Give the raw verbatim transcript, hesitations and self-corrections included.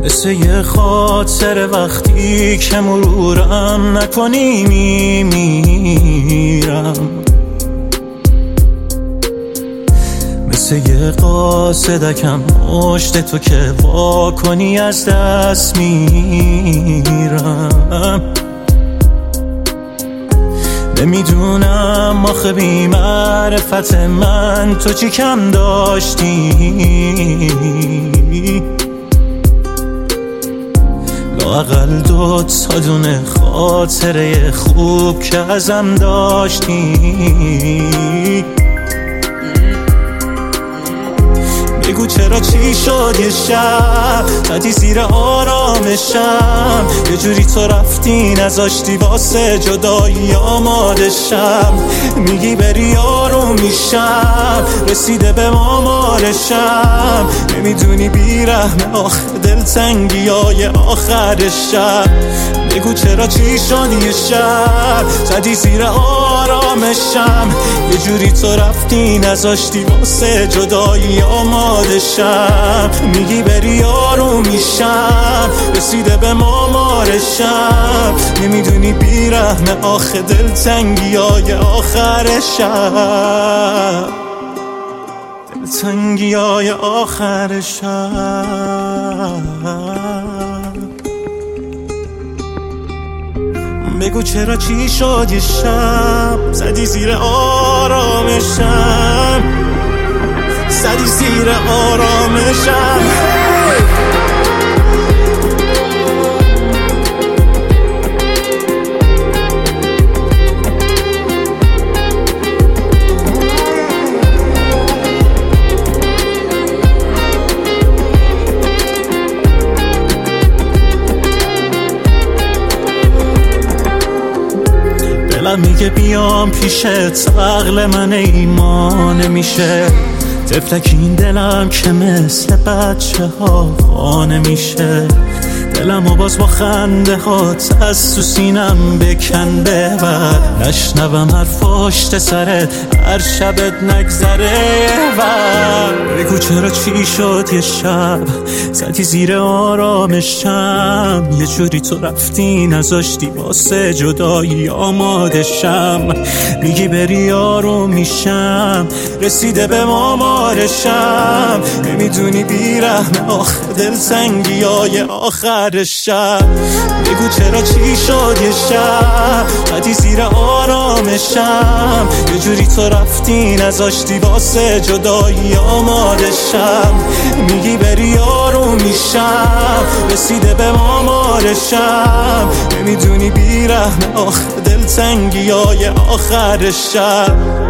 مثل یه خاطر وقتی که مرورم نکنی میمیرم، مثل یه قاصدکم مشت تو که وا کنی از دست میرم. نمیدونم آخه بی معرفت من تو چی کم داشتی، لااقل دو تا دونه خاطره خوب که ازم داشتی. بگو چرا چی شد یه شب زدی زیر آرامشم، یه جوری تو رفتی نذاشتی واسه جدایی آماده شم. میگی بری آروم میشم، رسیده به مامارشم، نمیدونی بیرحم آخه دلتنگی های آخر شب. بگو چرا چی شد یه شب زدی زیر آرامشم، یه جوری تو رفتی نذاشتی واسه جدایی آماده شم. میگی بری آروم میشم، رسیده به مامارشم، نمیدونی بیرحم آخه دلتنگی های آخر شب، دلتنگی های آخر شب. بگو چرا چی شد یه شب زدی زیر آرامشم، زدی زیر آرامشم. دلم میگه بیام پیشت، عقل من ایمان میشه، طفلک این دلم که مثل بچه ها خانه میشه. دلم و باز با خنده هات از تو سینم بکن ببر، نشنوم حرف پشت سرت هر شبت نگذره ور. بگو چرا چی شد یه شب زدی زیر آرامشم، یه جوری تو رفتی نذاشتی واسه جدایی آماده شم. میگی بری آروم میشم، رسیده به مامارشم، نمیدونی بیرحم آخه دلتنگی های آخر شب. بگو چرا چی شد یه شب زدی زیر آرامشم، یه جوری تو رفتی نذاشتی واسه جدایی آماده شم. میگی بری آروم میشم، رسیده به مامارشم، نمیدونی بیرحم آخه دلتنگی های آخر شب.